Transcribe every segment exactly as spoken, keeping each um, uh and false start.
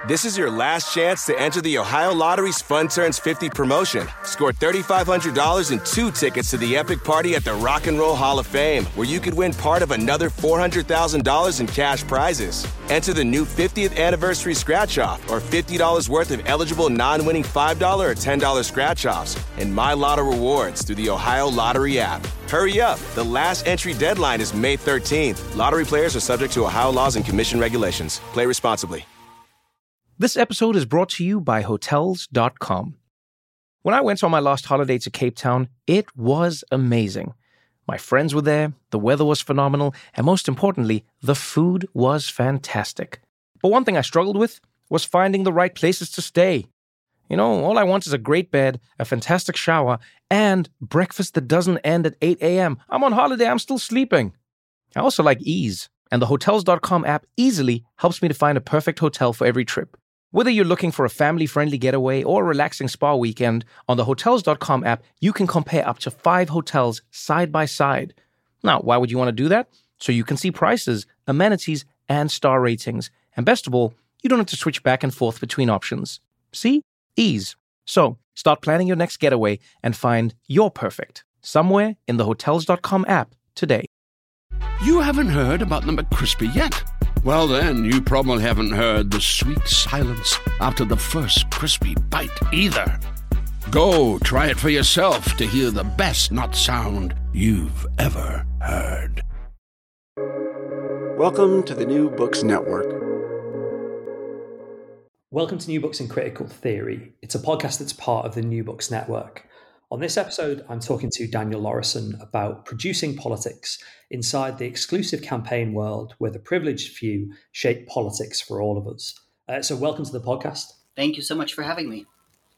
This is your last chance to enter the Ohio Lottery's Fun Turns fifty promotion. Score three thousand five hundred dollars and two tickets to the epic party at the Rock and Roll Hall of Fame, where you could win part of another four hundred thousand dollars in cash prizes. Enter the new fiftieth anniversary scratch-off or fifty dollars worth of eligible non-winning five dollars or ten dollars scratch-offs and My Lotto rewards through the Ohio Lottery app. Hurry up. The last entry deadline is May thirteenth. Lottery players are subject to Ohio laws and commission regulations. Play responsibly. This episode is brought to you by Hotels dot com. When I went on my last holiday to Cape Town, it was amazing. My friends were there, the weather was phenomenal, and most importantly, the food was fantastic. But one thing I struggled with was finding the right places to stay. You know, all I want is a great bed, a fantastic shower, and breakfast that doesn't end at eight a.m. I'm on holiday, I'm still sleeping. I also like ease, and the Hotels dot com app easily helps me to find a perfect hotel for every trip. Whether you're looking for a family-friendly getaway or a relaxing spa weekend, on the Hotels dot com app, you can compare up to five hotels side by side. Now, why would you want to do that? So you can see prices, amenities, and star ratings. And best of all, you don't have to switch back and forth between options. See? Ease. So, start planning your next getaway and find your perfect somewhere in the Hotels dot com app today. You haven't heard about the McCrispy yet? Well, then, you probably haven't heard the sweet silence after the first crispy bite either. Go try it for yourself to hear the best nut sound you've ever heard. Welcome to the New Books Network. Welcome to New Books in Critical Theory. It's a podcast that's part of the New Books Network. On this episode, I'm talking to Daniel Lorison about producing politics inside the exclusive campaign world where the privileged few shape politics for all of us. Uh, so welcome to the podcast. Thank you so much for having me.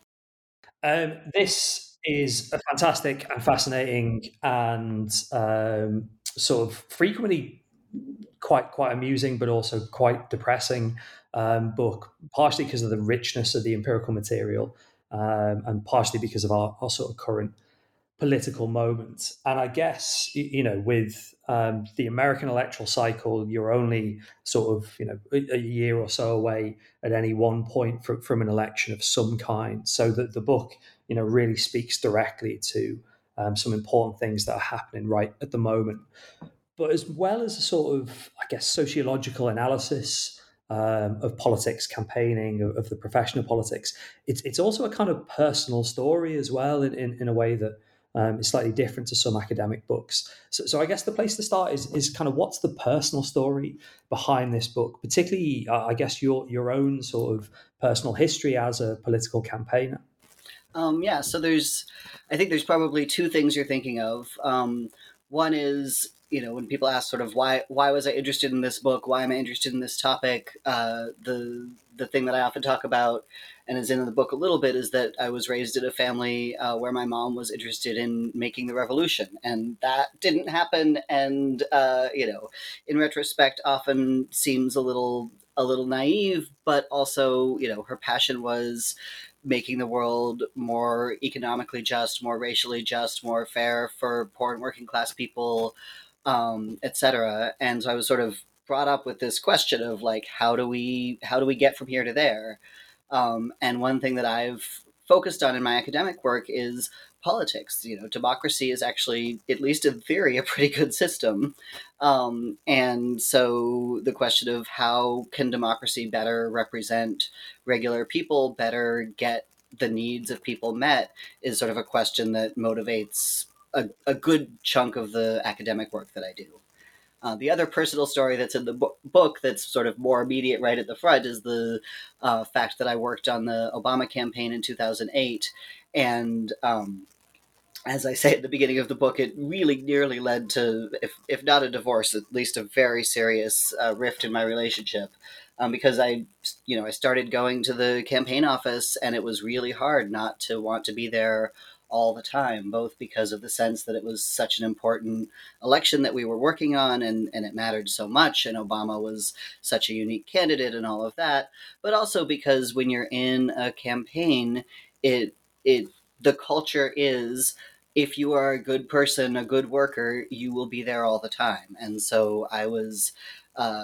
Um, this is a fantastic and fascinating and um, sort of frequently quite quite amusing, but also quite depressing um, book, partially because of the richness of the empirical material. Um, and partially because of our, our sort of current political moment. And I guess, you know, with um, the American electoral cycle, you're only sort of, you know, a, a year or so away at any one point from, from an election of some kind. So that the book, you know, really speaks directly to um, some important things that are happening right at the moment. But as well as a sort of, I guess, sociological analysis Um, of politics, campaigning, of, of the professional politics. It's it's also a kind of personal story as well in, in, in a way that um, is slightly different to some academic books. So, so I guess the place to start is is kind of what's the personal story behind this book, particularly, uh, I guess, your your own sort of personal history as a political campaigner. Um, yeah, so there's, I think there's probably two things you're thinking of. Um, one is, you know, when people ask sort of why why was I interested in this book? Why am I interested in this topic? Uh, the the thing that I often talk about and is in the book a little bit is that I was raised in a family uh, where my mom was interested in making the revolution, and that didn't happen. And uh, you know, in retrospect, often seems a little a little naive, but also, you know, her passion was making the world more economically just, more racially just, more fair for poor and working class people, um, et cetera. And so I was sort of brought up with this question of like, how do we how do we get from here to there? Um, and one thing that I've focused on in my academic work is politics. You know, democracy is actually, at least in theory, a pretty good system. Um, and so the question of how can democracy better represent regular people, better get the needs of people met, is sort of a question that motivates a, a good chunk of the academic work that I do. Uh, the other personal story that's in the bo- book that's sort of more immediate right at the front is the uh, fact that I worked on the Obama campaign in two thousand eight. And um, as I say at the beginning of the book, it really nearly led to, if, if not a divorce, at least a very serious uh, rift in my relationship. Um, because I, you know, I started going to the campaign office and it was really hard not to want to be there all the time, both because of the sense that it was such an important election that we were working on and, and it mattered so much, and Obama was such a unique candidate and all of that, but also because when you're in a campaign, it it the culture is, if you are a good person, a good worker, you will be there all the time. And so I was uh,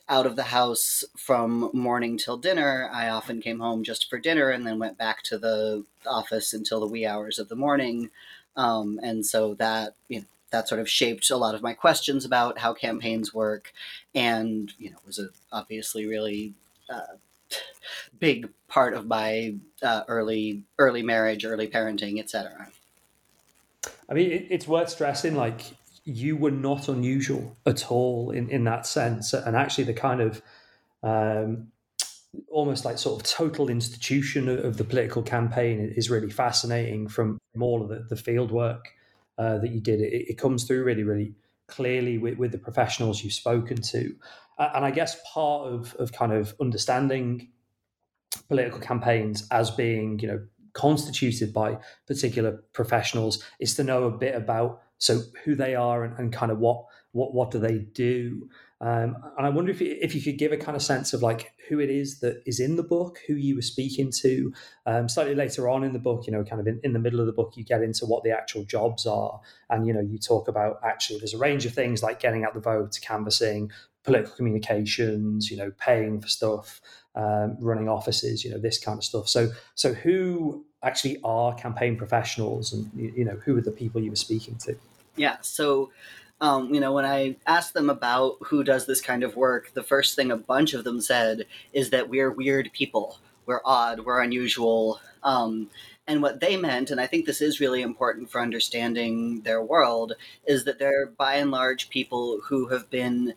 out of the house from morning till dinner. I often came home just for dinner and then went back to the office until the wee hours of the morning. Um, and so that, you know, that sort of shaped a lot of my questions about how campaigns work, and, you know, was a obviously really uh, big part of my uh, early early marriage, early parenting, et cetera. I mean, it, it's worth stressing, like, you were not unusual at all in, in that sense. And actually the kind of um, almost like sort of total institution of the political campaign is really fascinating from, from all of the, the field work uh, that you did. It, it comes through really, really clearly with, with the professionals you've spoken to. Uh, and I guess part of, of kind of understanding political campaigns as being, you know, constituted by particular professionals is to know a bit about so who they are and, and kind of what what what do they do. Um, and I wonder if you, if you could give a kind of sense of like who it is that is in the book, who you were speaking to. Um, slightly later on in the book, you know, kind of in, in the middle of the book, you get into what the actual jobs are. And, you know, you talk about actually there's a range of things like getting out the vote, canvassing, political communications, you know, paying for stuff, um, running offices, you know, this kind of stuff. So, so who actually are campaign professionals, and, you know, who are the people you were speaking to? Yeah. So, um, you know, when I asked them about who does this kind of work, the first thing a bunch of them said is that we're weird people. We're odd. We're unusual. Um, and what they meant, and I think this is really important for understanding their world, is that they're by and large people who have been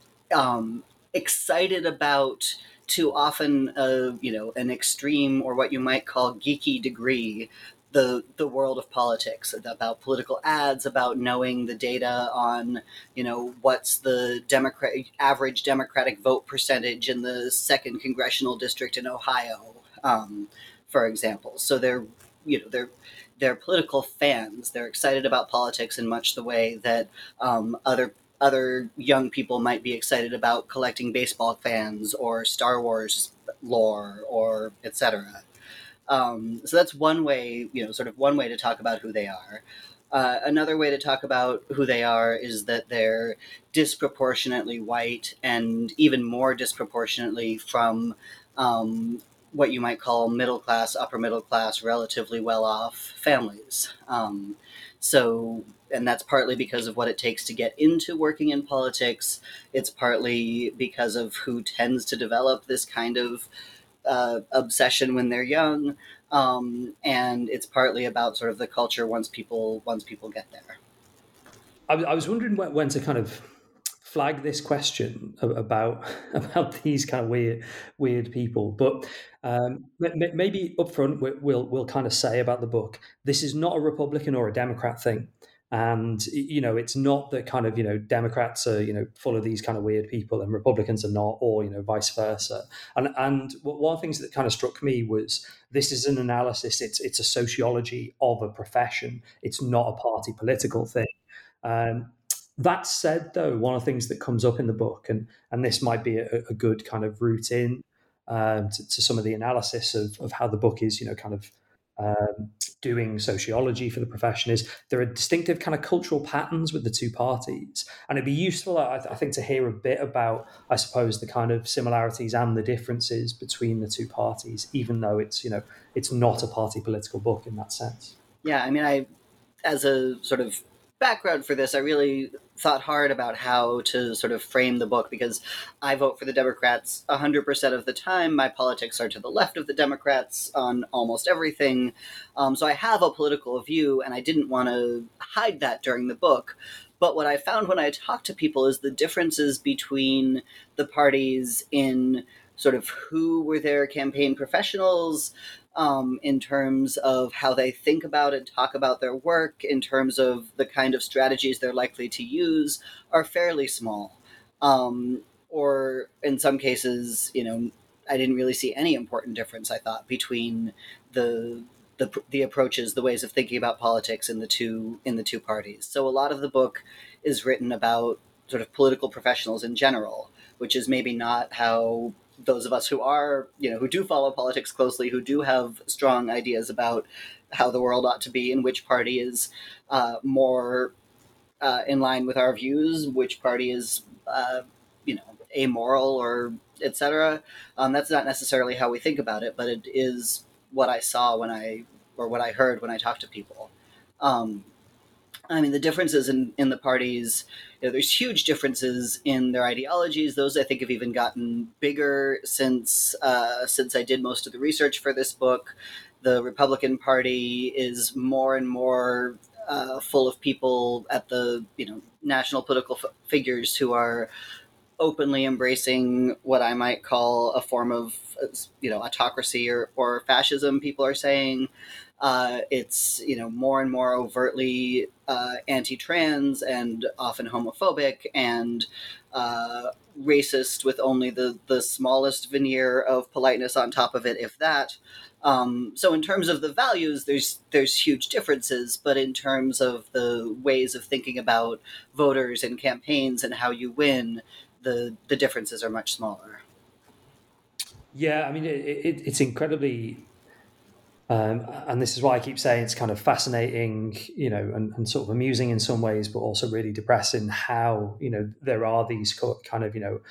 um, excited about, to often, uh, you know, an extreme or what you might call geeky degree, the the world of politics, about political ads, about knowing the data on, you know, what's the Democrat average Democratic vote percentage in the second congressional district in Ohio, um, for example. So they're, you know, they're they're political fans. They're excited about politics in much the way that um, other other young people might be excited about collecting baseball fans or Star Wars lore or et cetera. Um, so that's one way, you know, sort of one way to talk about who they are. Uh, another way to talk about who they are is that they're disproportionately white, and even more disproportionately from um, what you might call middle class, upper middle class, relatively well-off families. Um, so, and that's partly because of what it takes to get into working in politics. It's partly because of who tends to develop this kind of Uh, obsession when they're young, um, and it's partly about sort of the culture once people once people get there. I, I was wondering when, when to kind of flag this question about about these kind of weird weird people, but um, maybe up front we'll we'll kind of say about the book, this is not a Republican or a Democrat thing. And, you know, it's not that kind of, you know, Democrats are, you know, full of these kind of weird people and Republicans are not, or, you know, vice versa. And and one of the things that kind of struck me was this is an analysis. It's it's a sociology of a profession. It's not a party political thing. Um, that said, though, one of the things that comes up in the book, and and this might be a, a good kind of route in um, to, to some of the analysis of, of how the book is, you know, kind of Um, doing sociology for the profession, is there are distinctive kind of cultural patterns with the two parties. And it'd be useful, I, I think, to hear a bit about, I suppose, the kind of similarities and the differences between the two parties, even though it's, you know, it's not a party political book in that sense. Yeah, I mean, I, as a sort of background for this, I really thought hard about how to sort of frame the book, because I vote for the Democrats one hundred percent of the time. My politics are to the left of the Democrats on almost everything. Um, so I have a political view, and I didn't want to hide that during the book. But what I found when I talked to people is the differences between the parties in sort of who were their campaign professionals, Um, in terms of how they think about and talk about their work, in terms of the kind of strategies they're likely to use, are fairly small. Um, or in some cases, you know, I didn't really see any important difference, I thought, between the the, the approaches, the ways of thinking about politics in the two in the two parties. So a lot of the book is written about sort of political professionals in general, which is maybe not how those of us who are, you know, who do follow politics closely, who do have strong ideas about how the world ought to be and which party is uh, more uh, in line with our views, which party is, uh, you know, amoral or et cetera. Um, that's not necessarily how we think about it, but it is what I saw when I, or what I heard when I talked to people. Um, I mean, the differences in, in the parties, you know, there's huge differences in their ideologies. Those, I think, have even gotten bigger since uh, since I did most of the research for this book. The Republican Party is more and more uh, full of people at the, you know, national political f- figures who are openly embracing what I might call a form of, you know, autocracy or, or fascism, people are saying. Uh, it's, you know, more and more overtly uh, anti-trans and often homophobic and uh, racist with only the, the smallest veneer of politeness on top of it, if that. Um, so in terms of the values, there's there's huge differences, but in terms of the ways of thinking about voters and campaigns and how you win, the, the differences are much smaller. Yeah, I mean, it, it, it's incredibly... Um, and this is why I keep saying it's kind of fascinating, you know, and, and sort of amusing in some ways, but also really depressing how, you know, there are these kind of, you know,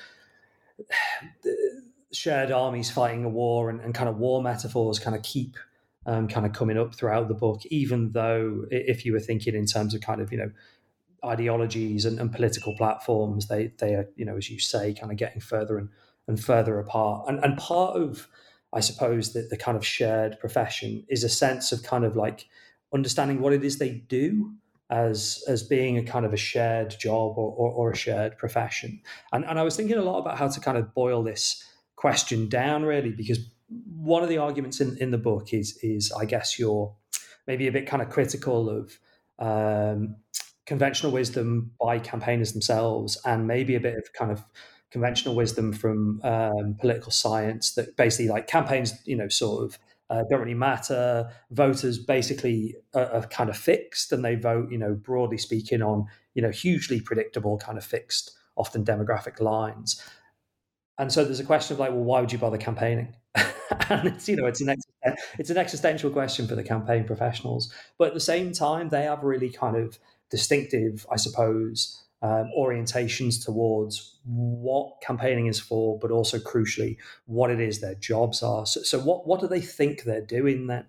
shared armies fighting a war and, and kind of war metaphors kind of keep um, kind of coming up throughout the book, even though if you were thinking in terms of kind of, you know, ideologies and, and political platforms, they, they are, you know, as you say, kind of getting further and, and further apart. And, and part of, I suppose, that the kind of shared profession is a sense of kind of like understanding what it is they do as as being a kind of a shared job or, or, or a shared profession. And, and I was thinking a lot about how to kind of boil this question down, really, because one of the arguments in, in the book is, is, I guess, you're maybe a bit kind of critical of um, conventional wisdom by campaigners themselves, and maybe a bit of kind of conventional wisdom from um, political science that basically, like, campaigns, you know, sort of uh, don't really matter. Voters basically are, are kind of fixed, and they vote, you know, broadly speaking, on, you know, hugely predictable kind of fixed, often demographic lines. And so there's a question of like, well, why would you bother campaigning? And it's, you know, it's an ex- it's an existential question for the campaign professionals. But at the same time, they have really kind of distinctive, I suppose, Um, orientations towards what campaigning is for, but also crucially what it is their jobs are. So, so what what do they think they're doing then?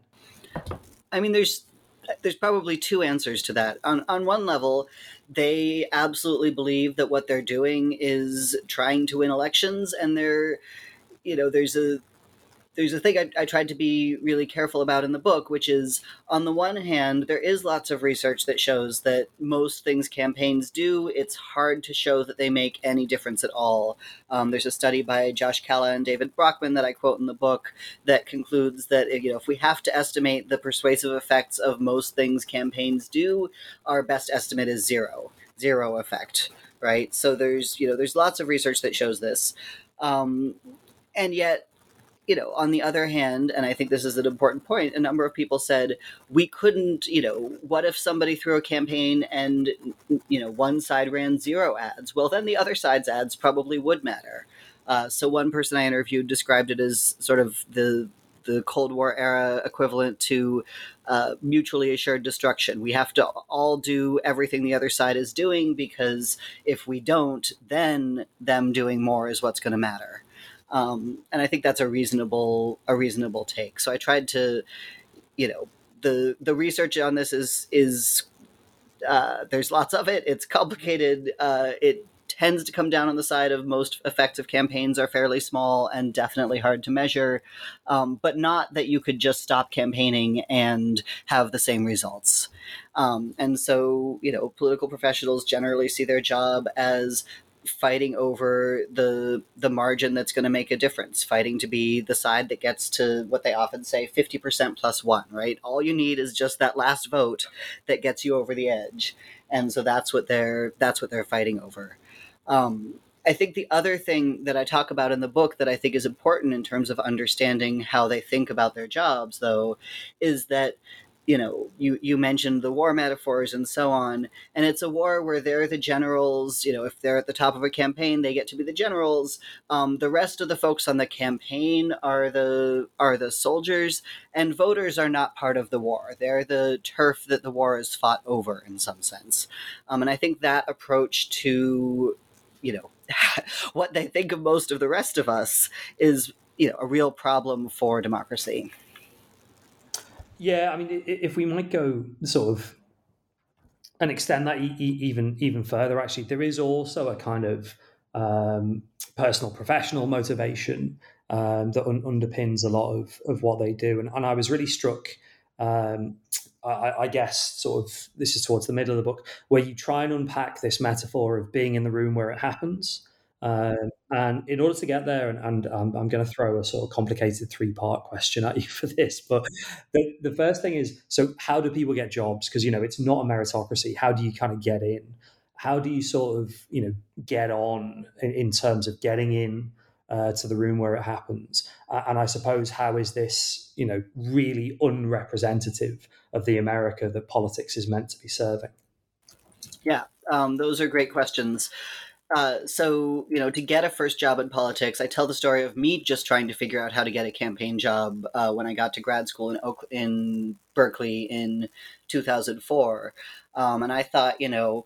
I mean, there's there's probably two answers to that. On on one level, they absolutely believe that what they're doing is trying to win elections, and they're, you know, there's a There's a thing I, I tried to be really careful about in the book, which is, on the one hand, there is lots of research that shows that most things campaigns do, it's hard to show that they make any difference at all. Um, there's a study by Josh Calla and David Brockman that I quote in the book that concludes that, you know, if we have to estimate the persuasive effects of most things campaigns do, our best estimate is zero, zero effect, right? So there's, you know, there's lots of research that shows this. Um, and yet, you know, on the other hand, and I think this is an important point, a number of people said, we couldn't, you know, what if somebody threw a campaign and, you know, one side ran zero ads? Well, then the other side's ads probably would matter. Uh, so one person I interviewed described it as sort of the the Cold War era equivalent to uh, mutually assured destruction. We have to all do everything the other side is doing, because if we don't, then them doing more is what's going to matter. Um, and I think that's a reasonable a reasonable take. So I tried to, you know, the the research on this is is uh, there's lots of it. It's complicated. Uh, it tends to come down on the side of most effective campaigns are fairly small and definitely hard to measure, um, but not that you could just stop campaigning and have the same results. Um, and so, you know, political professionals generally see their job as fighting over the the margin that's going to make a difference, fighting to be the side that gets to what they often say fifty percent plus one, right? All you need is just that last vote that gets you over the edge. And so that's what they're that's what they're fighting over. Um, I think the other thing that I talk about in the book that I think is important in terms of understanding how they think about their jobs, though, is that, you know, you, you mentioned the war metaphors and so on, and it's a war where they're the generals. You know, if they're at the top of a campaign, they get to be the generals. Um, the rest of the folks on the campaign are the are the soldiers, and voters are not part of the war. They're the turf that the war is fought over in some sense. Um, and I think that approach to, you know, what they think of most of the rest of us is, you know, a real problem for democracy. Yeah, I mean, if we might go sort of and extend that e- e- even even further, actually, there is also a kind of um, personal, professional motivation um, that un- underpins a lot of, of what they do. And, and I was really struck, um, I, I guess, sort of, this is towards the middle of the book, where you try and unpack this metaphor of being in the room where it happens. Um, and in order to get there, and, and um, I'm going to throw a sort of complicated three-part question at you for this, but the, the first thing is, so how do people get jobs? Because, you know, it's not a meritocracy. How do you kind of get in? How do you sort of, you know, get on in, in terms of getting in uh, to the room where it happens? Uh, and I suppose, how is this, you know, really unrepresentative of the America that politics is meant to be serving? Yeah, um, those are great questions. Uh, so, you know, to get a first job in politics, I tell the story of me just trying to figure out how to get a campaign job uh, when I got to grad school in Oak- in Berkeley in two thousand four. Um, and I thought, you know,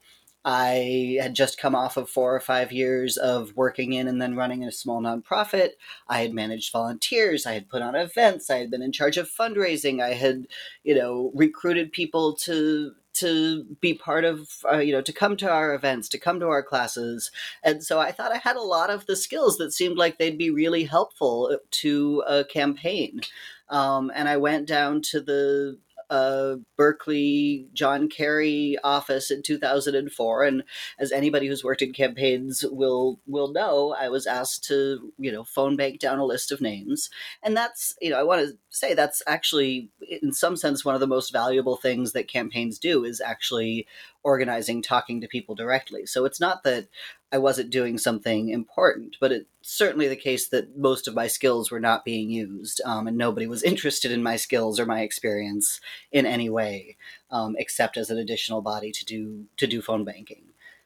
I had just come off of four or five years of working in and then running a small nonprofit. I had managed volunteers. I had put on events. I had been in charge of fundraising. I had, you know, recruited people to to be part of, uh, you know, to come to our events, to come to our classes. And so I thought I had a lot of the skills that seemed like they'd be really helpful to a campaign. Um, and I went down to the uh, Berkeley John Kerry office in two thousand four, and as anybody who's worked in campaigns will will know, I was asked to, you know, phone bank down a list of names. And that's, you know, I want to say that's actually, in some sense, one of the most valuable things that campaigns do is actually organizing, talking to people directly. So it's not that I wasn't doing something important, but it's certainly the case that most of my skills were not being used, um, and nobody was interested in my skills or my experience in any way, um, except as an additional body to do to do phone banking.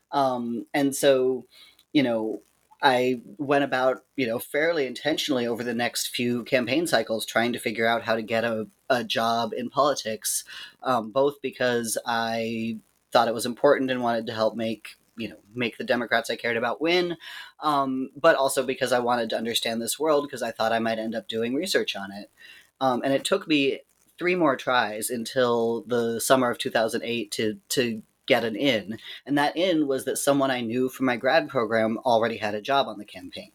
Um, and so, you know, I went about, you know, fairly intentionally over the next few campaign cycles trying to figure out how to get a, a job in politics, um, both because I thought it was important and wanted to help make, you know, make the Democrats I cared about win, um, but also because I wanted to understand this world because I thought I might end up doing research on it. Um, and it took me three more tries until the summer of two thousand eight to to get an in. And that in was that someone I knew from my grad program already had a job on the campaign.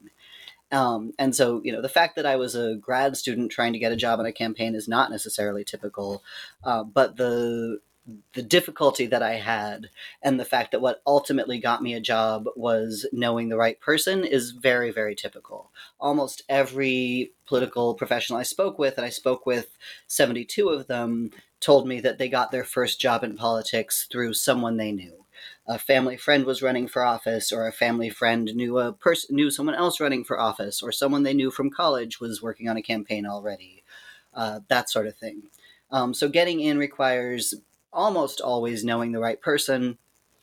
Um, and so, you know, the fact that I was a grad student trying to get a job on a campaign is not necessarily typical, uh, but the the difficulty that I had and the fact that what ultimately got me a job was knowing the right person is very, very typical. Almost every political professional I spoke with, and I spoke with seventy-two of them, told me that they got their first job in politics through someone they knew. A family friend was running for office, or a family friend knew a person knew someone else running for office, or someone they knew from college was working on a campaign already. Uh, that sort of thing. Um, so getting in requires almost always knowing the right person.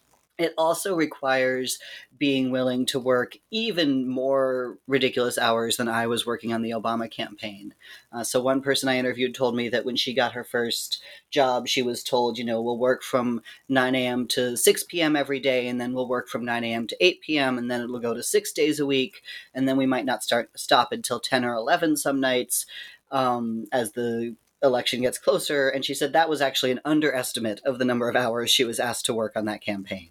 It also requires being willing to work even more ridiculous hours than I was working on the Obama campaign. Uh, so one person I interviewed told me that when she got her first job, she was told, you know, we'll work from nine a.m. to six p.m. every day, and then we'll work from nine a.m. to eight p.m., and then it'll go to six days a week, and then we might not start stop until ten or eleven some nights um, as the election gets closer. And she said that was actually an underestimate of the number of hours she was asked to work on that campaign.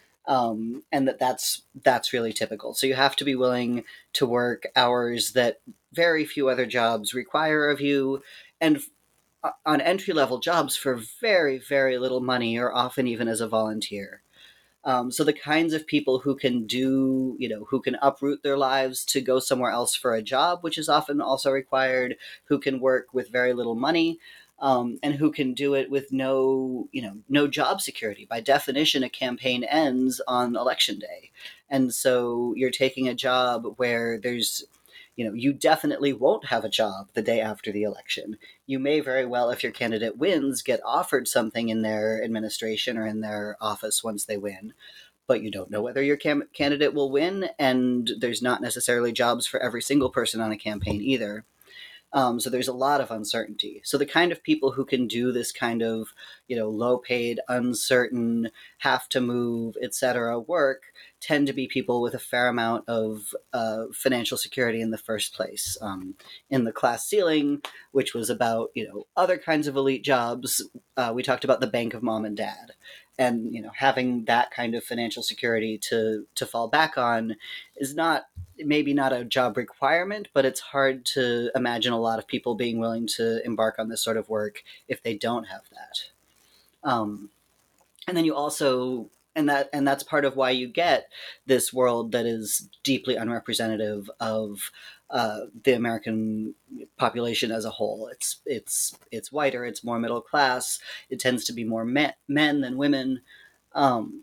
Um, and that that's, that's really typical. So you have to be willing to work hours that very few other jobs require of you, and on entry-level jobs for very, very little money, or often even as a volunteer. Um, so the kinds of people who can do, you know, who can uproot their lives to go somewhere else for a job, which is often also required, who can work with very little money, um, and who can do it with no, you know, no job security. By definition, a campaign ends on election day. And so you're taking a job where there's, you know, you definitely won't have a job the day after the election. You may very well, if your candidate wins, get offered something in their administration or in their office once they win, but you don't know whether your cam- candidate will win, and there's not necessarily jobs for every single person on a campaign either. Um, so there's a lot of uncertainty. So the kind of people who can do this kind of, you know, low paid, uncertain, have to move, et cetera work tend to be people with a fair amount of uh, financial security in the first place. Um, in the class ceiling, which was about, you know, other kinds of elite jobs, uh, we talked about the bank of mom and dad. And, you know, having that kind of financial security to to fall back on is not, maybe not a job requirement, but it's hard to imagine a lot of people being willing to embark on this sort of work if they don't have that. Um, and then you also, and that and that's part of why you get this world that is deeply unrepresentative of uh, the American population as a whole. It's it's it's whiter, it's more middle class. It tends to be more men, men than women, um,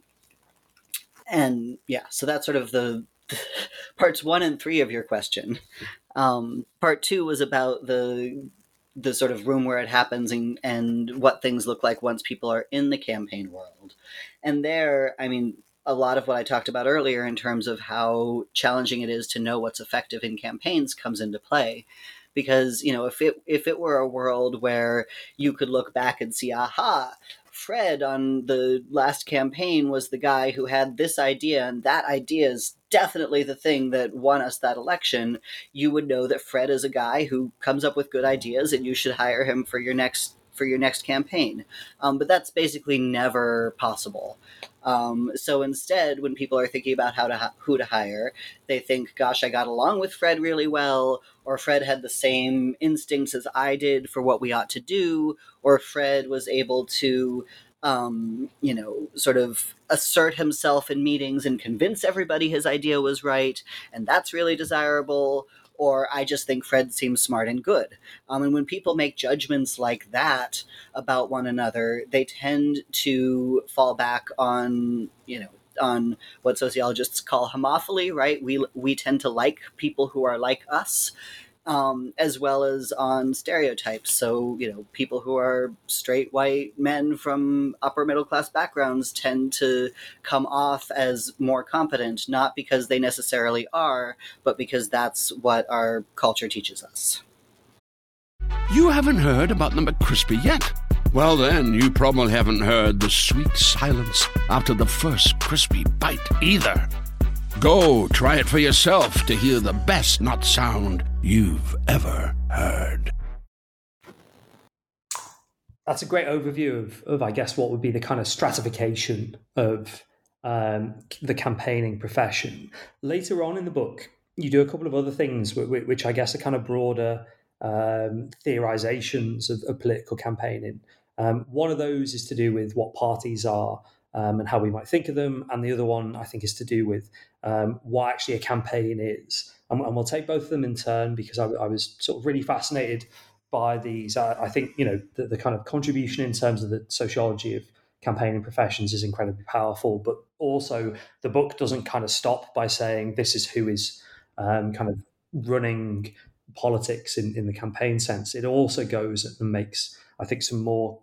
and yeah. So that's sort of the parts one and three of your question. Um, part two was about the the sort of room where it happens and, and what things look like once people are in the campaign world. And there, I mean, a lot of what I talked about earlier in terms of how challenging it is to know what's effective in campaigns comes into play. Because, you know, if it if it were a world where you could look back and see, aha, Fred on the last campaign was the guy who had this idea, and that idea is definitely the thing that won us that election, you would know that Fred is a guy who comes up with good ideas and you should hire him for your next for your next campaign. Um, but that's basically never possible. Um, so instead, when people are thinking about how to who to hire, they think, gosh, I got along with Fred really well, or Fred had the same instincts as I did for what we ought to do, or Fred was able to, um, you know, sort of assert himself in meetings and convince everybody his idea was right, and that's really desirable. Or I just think Fred seems smart and good. Um, and when people make judgments like that about one another, they tend to fall back on, you know, on what sociologists call homophily, right? We we tend to like people who are like us, um, as well as on stereotypes. So, you know, people who are straight white men from upper middle class backgrounds tend to come off as more competent, not because they necessarily are, but because that's what our culture teaches us. You haven't heard about the McCrispy yet? Well, then, you probably haven't heard the sweet silence after the first crispy bite either. Go try it for yourself to hear the best nut sound you've ever heard. That's a great overview of, of, I guess, what would be the kind of stratification of um, the campaigning profession. Later on in the book, you do a couple of other things which, which I guess are kind of broader um, theorizations of, of political campaigning. Um, one of those is to do with what parties are um, and how we might think of them. And the other one, I think, is to do with um, what actually a campaign is. And, and we'll take both of them in turn because I, I was sort of really fascinated by these. I, I think, you know, the, the kind of contribution in terms of the sociology of campaigning professions is incredibly powerful, but also the book doesn't kind of stop by saying this is who is um, kind of running politics in, in the campaign sense. It also goes and makes, I think, some more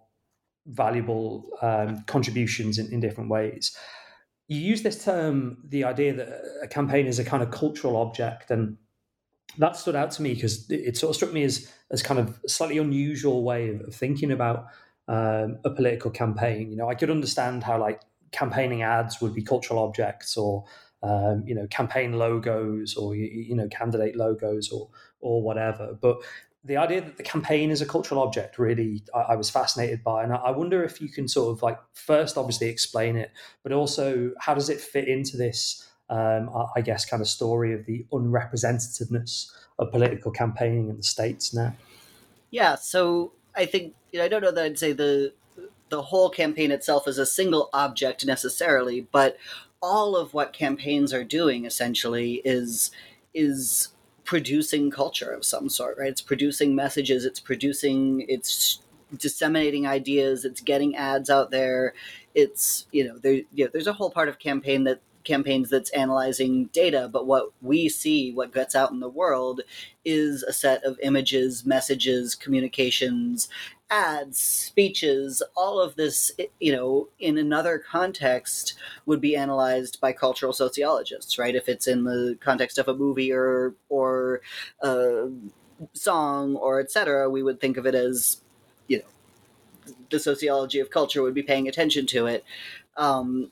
valuable um, contributions in, in different ways. You use this term, the idea that a campaign is a kind of cultural object, and that stood out to me because it, it sort of struck me as as kind of a slightly unusual way of, of thinking about um, a political campaign. You know, I could understand how like campaigning ads would be cultural objects, or um, you know, campaign logos, or you, you know, candidate logos, or or whatever. But the idea that the campaign is a cultural object really I, I was fascinated by. And I, I wonder if you can sort of like first obviously explain it, but also how does it fit into this, um, I, I guess, kind of story of the unrepresentativeness of political campaigning in the States now? Yeah, so I think, you know, I don't know that I'd say the the whole campaign itself is a single object necessarily, but all of what campaigns are doing essentially is is producing culture of some sort, right? It's producing messages, it's producing, it's disseminating ideas, it's getting ads out there. It's, you know, there, you know, there's a whole part of campaign that campaigns that's analyzing data, but what we see, what gets out in the world is a set of images, messages, communications, ads, speeches. All of this, you know, in another context would be analyzed by cultural sociologists, right? If it's in the context of a movie or or uh, song or et cetera, we would think of it as, you know, the sociology of culture would be paying attention to it. Um,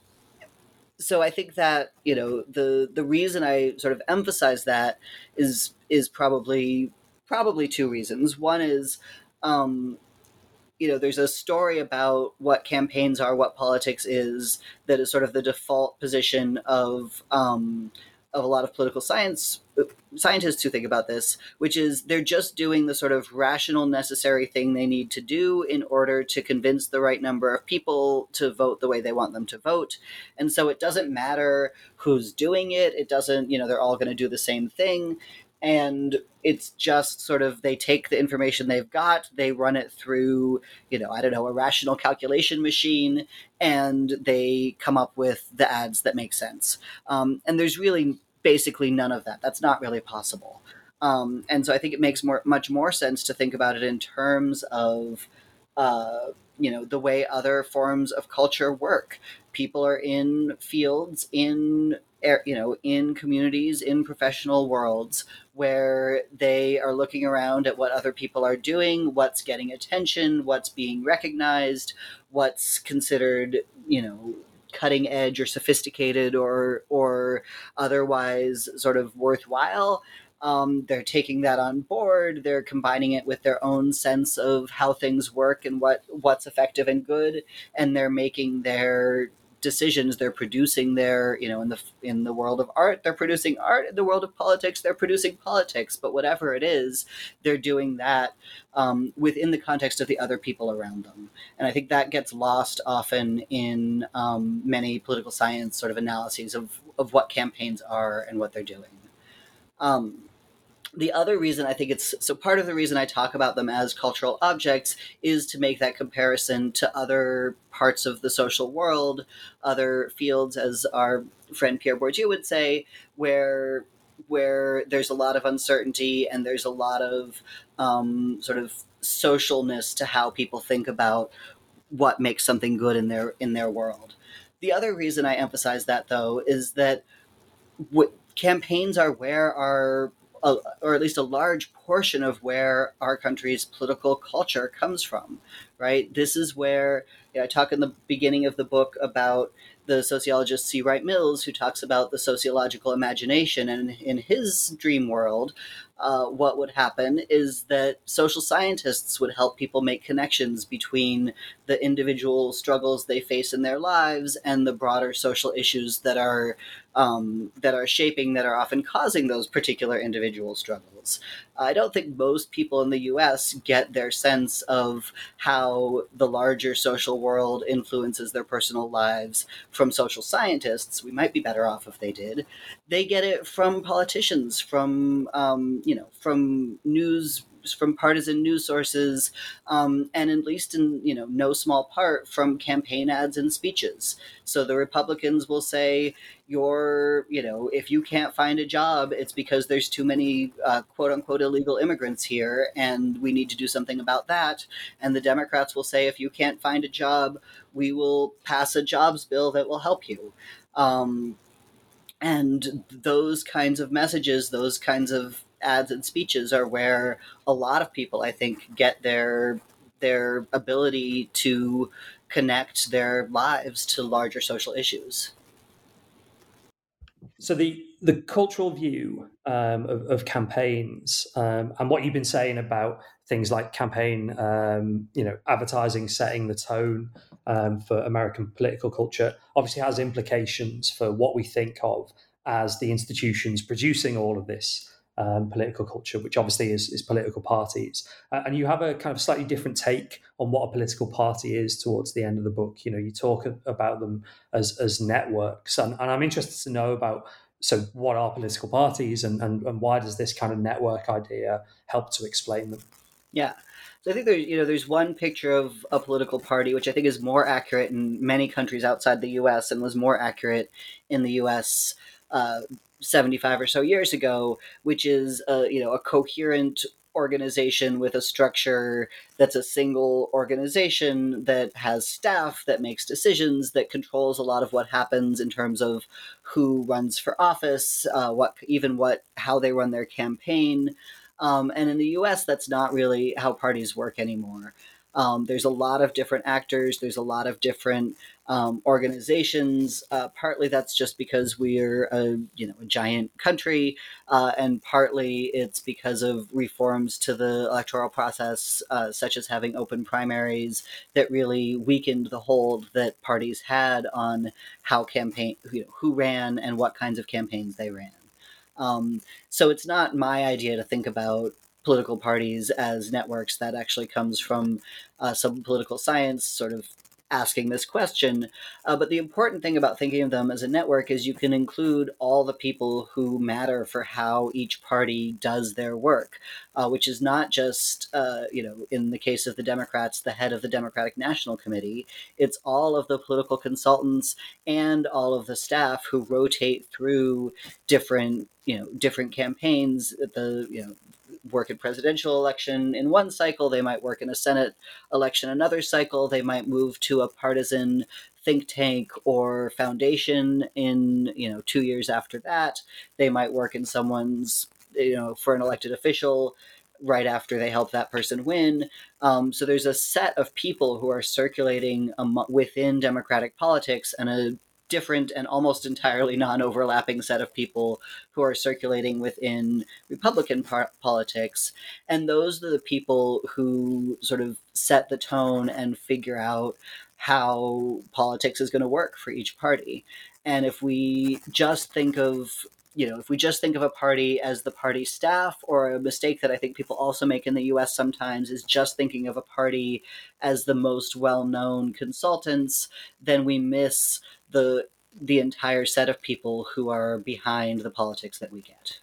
so I think that, you know, the the reason I sort of emphasize that is is probably probably two reasons. One is, um, you know, there's a story about what campaigns are, what politics is, that is sort of the default position of um, of a lot of political science scientists who think about this, which is they're just doing the sort of rational, necessary thing they need to do in order to convince the right number of people to vote the way they want them to vote. And so it doesn't matter who's doing it. It doesn't, you know, they're all going to do the same thing. And it's just sort of, they take the information they've got, they run it through, you know, I don't know, a rational calculation machine, and they come up with the ads that make sense. Um, and there's really basically none of that. That's not really possible. Um, and so I think it makes more, much more sense to think about it in terms of, uh, you know, the way other forms of culture work. People are in fields, in you know, in communities, in professional worlds, where they are looking around at what other people are doing, what's getting attention, what's being recognized, what's considered, you know, cutting edge or sophisticated or or otherwise sort of worthwhile. Um, they're taking that on board. They're combining it with their own sense of how things work and what what's effective and good, and they're making their decisions. They're producing their, you know, in the in the world of art, they're producing art. In the world of politics, they're producing politics. But whatever it is, they're doing that um, within the context of the other people around them. And I think that gets lost often in um, many political science sort of analyses of of what campaigns are and what they're doing. Um, The other reason I think it's, so part of the reason I talk about them as cultural objects is to make that comparison to other parts of the social world, other fields, as our friend Pierre Bourdieu would say, where where there's a lot of uncertainty and there's a lot of um, sort of socialness to how people think about what makes something good in their in their world. The other reason I emphasize that, though, is that what campaigns are where our A, or at least a large portion of where our country's political culture comes from, right? This is where, you know, I talk in the beginning of the book about the sociologist C. Wright Mills, who talks about the sociological imagination. And in his dream world, uh, what would happen is that social scientists would help people make connections between the individual struggles they face in their lives and the broader social issues that are um, that are shaping, that are often causing those particular individual struggles. I don't think most people in the U S get their sense of how the larger social world influences their personal lives from social scientists. We might be better off if they did. They get it from politicians, from um, you know, from news, from partisan news sources, um, and at least in, you know, no small part from campaign ads and speeches. So the Republicans will say, you're, you know, if you can't find a job, it's because there's too many uh, quote unquote illegal immigrants here, and we need to do something about that. And the Democrats will say, if you can't find a job, we will pass a jobs bill that will help you. Um, and those kinds of messages, those kinds of ads and speeches are where a lot of people, I think, get their their ability to connect their lives to larger social issues. So the the cultural view um, of, of campaigns um, and what you've been saying about things like campaign, um, you know, advertising setting the tone um, for American political culture obviously has implications for what we think of as the institutions producing all of this um, political culture, which obviously is, is political parties. Uh, and you have a kind of slightly different take on what a political party is towards the end of the book. You know, you talk about them as as networks, and, and I'm interested to know about, so what are political parties, and, and, and why does this kind of network idea help to explain them? Yeah. So I think there's, you know, there's one picture of a political party, which I think is more accurate in many countries outside the U S and was more accurate in the U S uh, seventy-five or so years ago, which is, a, you know, a coherent organization with a structure that's a single organization that has staff, that makes decisions, that controls a lot of what happens in terms of who runs for office, uh, what even what how they run their campaign. Um, and in the U S, that's not really how parties work anymore. Um, there's a lot of different actors. There's a lot of different um, organizations. Uh, partly that's just because we're a you know a giant country, uh, and partly it's because of reforms to the electoral process, uh, such as having open primaries, that really weakened the hold that parties had on how campaign you know who ran and what kinds of campaigns they ran. Um, so it's not my idea to think about political parties as networks. That actually comes from uh, some political science sort of asking this question. Uh, but the important thing about thinking of them as a network is you can include all the people who matter for how each party does their work, uh, which is not just, uh, you know, in the case of the Democrats, the head of the Democratic National Committee. It's all of the political consultants and all of the staff who rotate through different, you know, different campaigns at the, you know, work in presidential election in one cycle, they might work in a Senate election another cycle, they might move to a partisan think tank or foundation in, you know, two years after that. They might work in someone's, you know, for an elected official right after they help that person win. Um, so there's a set of people who are circulating um, within Democratic politics, and a different and almost entirely non-overlapping set of people who are circulating within Republican par- politics. And those are the people who sort of set the tone and figure out how politics is going to work for each party. And if we just think of you know, if we just think of a party as the party staff, or a mistake that I think people also make in the U S sometimes is just thinking of a party as the most well-known consultants, then we miss the the entire set of people who are behind the politics that we get.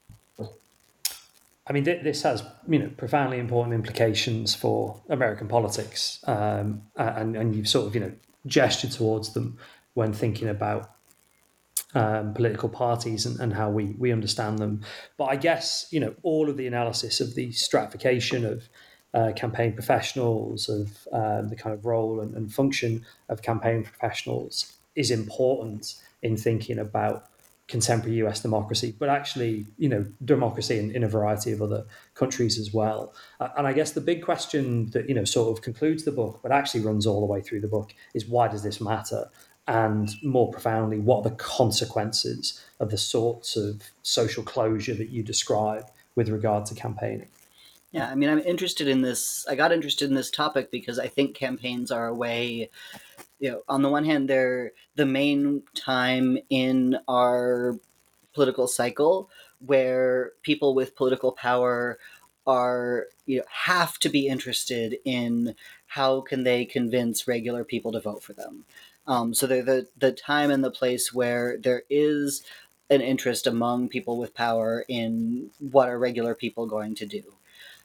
I mean, th- this has, you know, profoundly important implications for American politics, um, and, and you've sort of, you know, gestured towards them when thinking about um, political parties and, and how we, we understand them. But I guess, you know, all of the analysis of the stratification of uh, campaign professionals, of uh, the kind of role and, and function of campaign professionals is important in thinking about contemporary U S democracy, but actually, you know, democracy in, in a variety of other countries as well. Uh, and I guess the big question that, you know, sort of concludes the book, but actually runs all the way through the book, is why does this matter? And more profoundly, what are the consequences of the sorts of social closure that you describe with regard to campaigning? Yeah, I mean, I'm interested in this. I got interested in this topic because I think campaigns are a way, you know, on the one hand, they're the main time in our political cycle where people with political power are, you know, have to be interested in how can they convince regular people to vote for them. Um, so they're the, the time and the place where there is an interest among people with power in what are regular people going to do.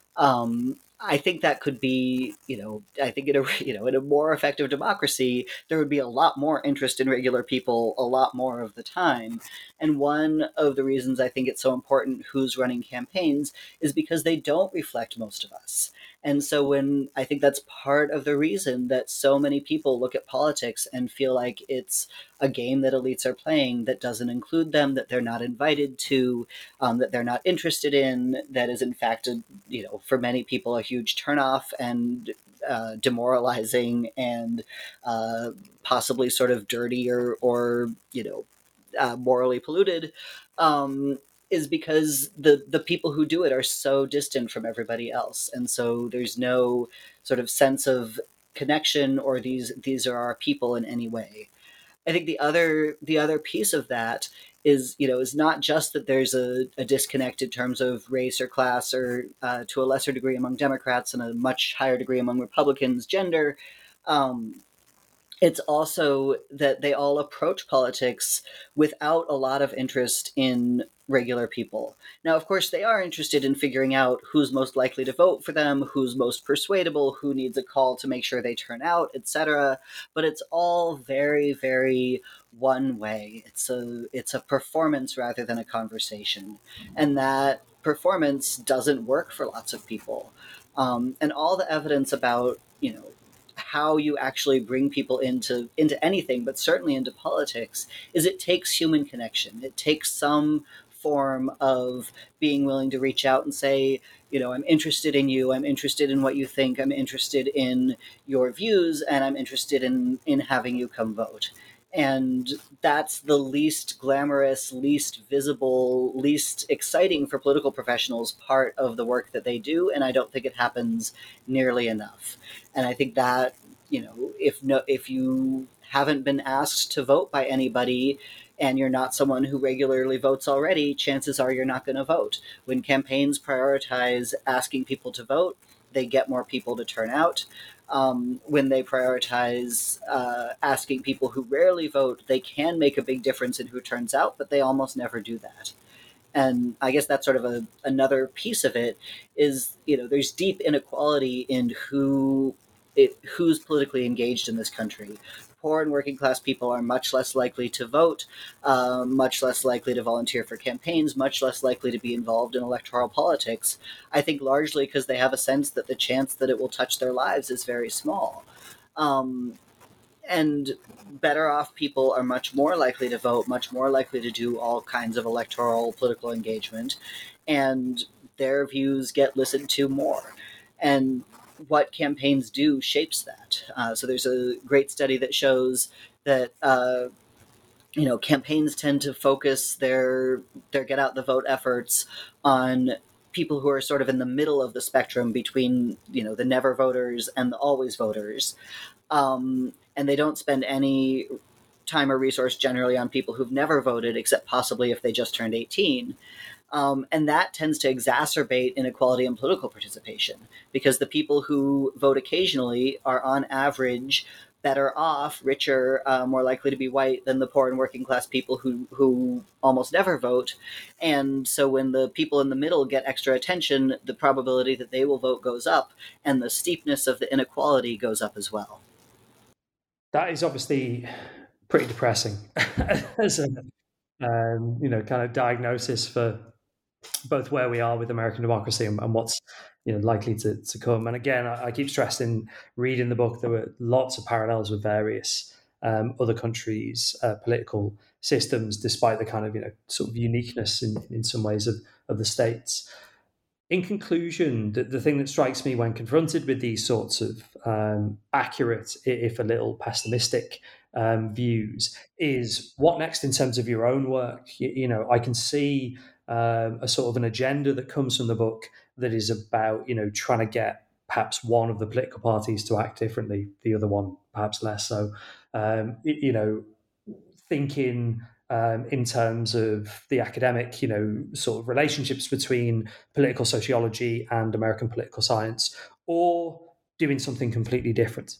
Um, I think that could be, you know, I think in a, you know, in a more effective democracy, there would be a lot more interest in regular people a lot more of the time. And one of the reasons I think it's so important who's running campaigns is because they don't reflect most of us. And so when I think that's part of the reason that so many people look at politics and feel like it's a game that elites are playing that doesn't include them, that they're not invited to, um, that they're not interested in, that is in fact, a, you know, for many people, a huge turnoff and uh, demoralizing and uh, possibly sort of dirty or, or you know, uh, morally polluted. Um, is because the, the people who do it are so distant from everybody else. And so there's no sort of sense of connection or these these are our people in any way. I think the other the other piece of that is, you know, is not just that there's a, a disconnect in terms of race or class or uh, to a lesser degree among Democrats and a much higher degree among Republicans, gender. Um, It's also that they all approach politics without a lot of interest in regular people. Now, of course, they are interested in figuring out who's most likely to vote for them, who's most persuadable, who needs a call to make sure they turn out, et cetera. But it's all very, very one way. It's a it's a performance rather than a conversation, and that performance doesn't work for lots of people. Um, and all the evidence about, you know, how you actually bring people into into anything, but certainly into politics, is it takes human connection. It takes some form of being willing to reach out and say, you know, I'm interested in you, I'm interested in what you think, I'm interested in your views, and I'm interested in, in having you come vote. And that's the least glamorous, least visible, least exciting for political professionals part of the work that they do, and I don't think it happens nearly enough. And I think that, you know, if no, if you haven't been asked to vote by anybody, and you're not someone who regularly votes already, chances are you're not going to vote. When campaigns prioritize asking people to vote, they get more people to turn out. Um, when they prioritize uh, asking people who rarely vote, they can make a big difference in who turns out, but they almost never do that. And I guess that's sort of a, another piece of it is, you know, there's deep inequality in who it, who's politically engaged in this country. Poor and working class people are much less likely to vote, uh, much less likely to volunteer for campaigns, much less likely to be involved in electoral politics, I think largely because they have a sense that the chance that it will touch their lives is very small. Um, and better off people are much more likely to vote, much more likely to do all kinds of electoral political engagement, and their views get listened to more. And what campaigns do shapes that. Uh, so there's a great study that shows that uh, you know campaigns tend to focus their their get out the vote efforts on people who are sort of in the middle of the spectrum between you know the never voters and the always voters, um, and they don't spend any time or resource generally on people who've never voted, except possibly if they just turned eighteen. Um, and that tends to exacerbate inequality in political participation, because the people who vote occasionally are on average better off, richer, uh, more likely to be white than the poor and working class people who, who almost never vote. And so when the people in the middle get extra attention, the probability that they will vote goes up, and the steepness of the inequality goes up as well. That is obviously pretty depressing as a um, you know kind of diagnosis for both where we are with American democracy and, and what's you know likely to, to come. And again, I, I keep stressing, reading the book, there were lots of parallels with various um, other countries' uh, political systems, despite the kind of you know sort of uniqueness in, in some ways of, of the states. In conclusion, the, the thing that strikes me when confronted with these sorts of um, accurate, if a little pessimistic, um, views is what next in terms of your own work. You, you know, I can see um, a sort of an agenda that comes from the book that is about, you know, trying to get perhaps one of the political parties to act differently, the other one perhaps less so. Um, you, you know, thinking Um, in terms of the academic, you know, sort of relationships between political sociology and American political science, or doing something completely different?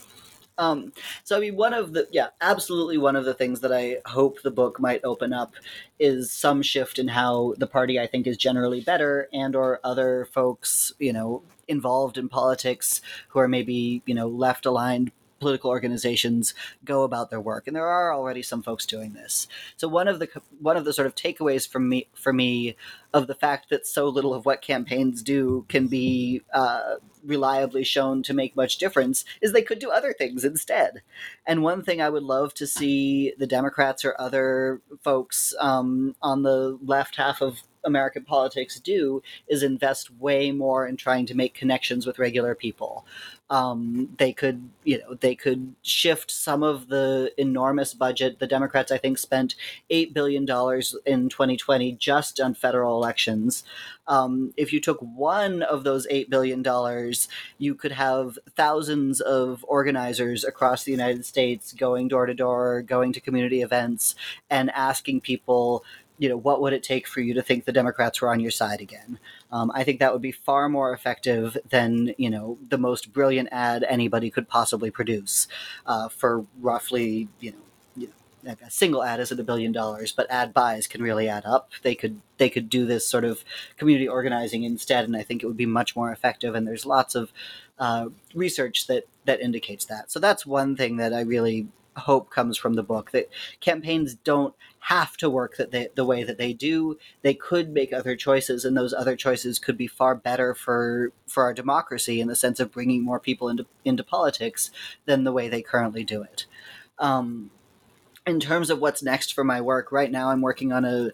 Um, so, I mean, one of the, yeah, absolutely one of the things that I hope the book might open up is some shift in how the party, I think, is generally better, and or other folks, you know, involved in politics who are maybe, you know, left-aligned political organizations go about their work, and there are already some folks doing this. So one of the one of the sort of takeaways from me for me of the fact that so little of what campaigns do can be uh, reliably shown to make much difference is they could do other things instead. And one thing I would love to see the Democrats or other folks um, on the left half of American politics do is invest way more in trying to make connections with regular people. Um, they could, you know, they could shift some of the enormous budget. The Democrats, I think, spent eight billion dollars in twenty twenty just on federal elections. Um, if you took one of those eight billion dollars, you could have thousands of organizers across the United States going door to door, going to community events, and asking people, you know, what would it take for you to think the Democrats were on your side again? Um, I think that would be far more effective than, you know, the most brilliant ad anybody could possibly produce uh, for roughly, you know, you know, a single ad isn't a billion dollars, but ad buys can really add up. They could they could do this sort of community organizing instead, and I think it would be much more effective. And there's lots of uh, research that that indicates that. So that's one thing that I really hope comes from the book, that campaigns don't have to work that they, the way that they do. They could make other choices, and those other choices could be far better for for our democracy in the sense of bringing more people into into politics than the way they currently do it. Um, in terms of what's next for my work, right now I'm working on a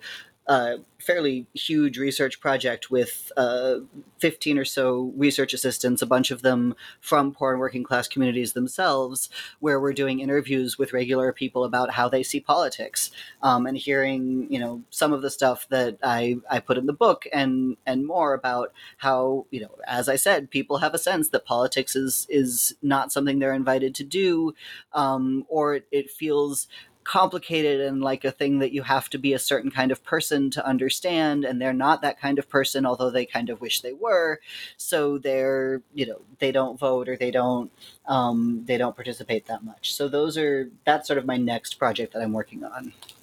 a fairly huge research project with uh, fifteen or so research assistants, a bunch of them from poor and working class communities themselves, where we're doing interviews with regular people about how they see politics, um, and hearing, you know, some of the stuff that I, I put in the book and and more about how, you know, as I said, people have a sense that politics is is not something they're invited to do, um, or it, it feels complicated and like a thing that you have to be a certain kind of person to understand, and they're not that kind of person, although they kind of wish they were. So they're, you know, they don't vote, or they don't um, they don't participate that much. So those are that's sort of my next project that I'm working on.